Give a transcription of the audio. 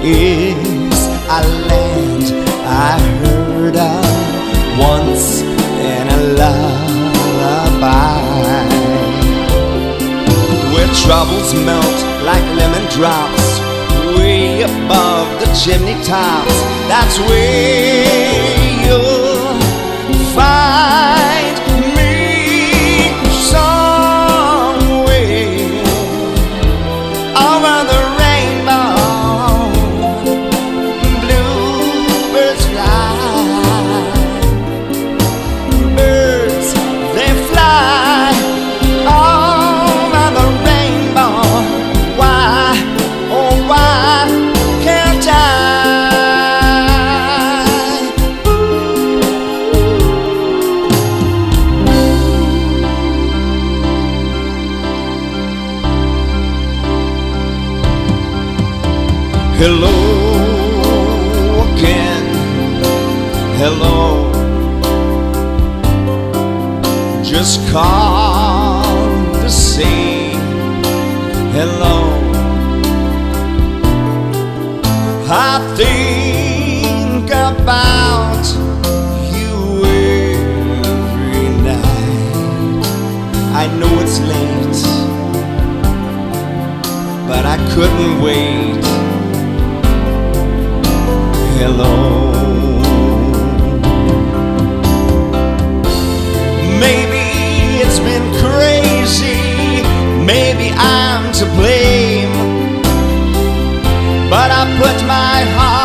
is a land I heard of once in a lullaby, where troubles melt like lemon drops way above the chimney tops. That's where you'll find me somewhere over the rainbow. Bluebirds fly, birds they fly over the rainbow. Why, oh why can't I? Hello again, hello. Just called to say hello. I think about you every night. I know it's late, but I couldn't wait. Hello. Maybe it's been crazy, maybe I'm to blame, but I put my heart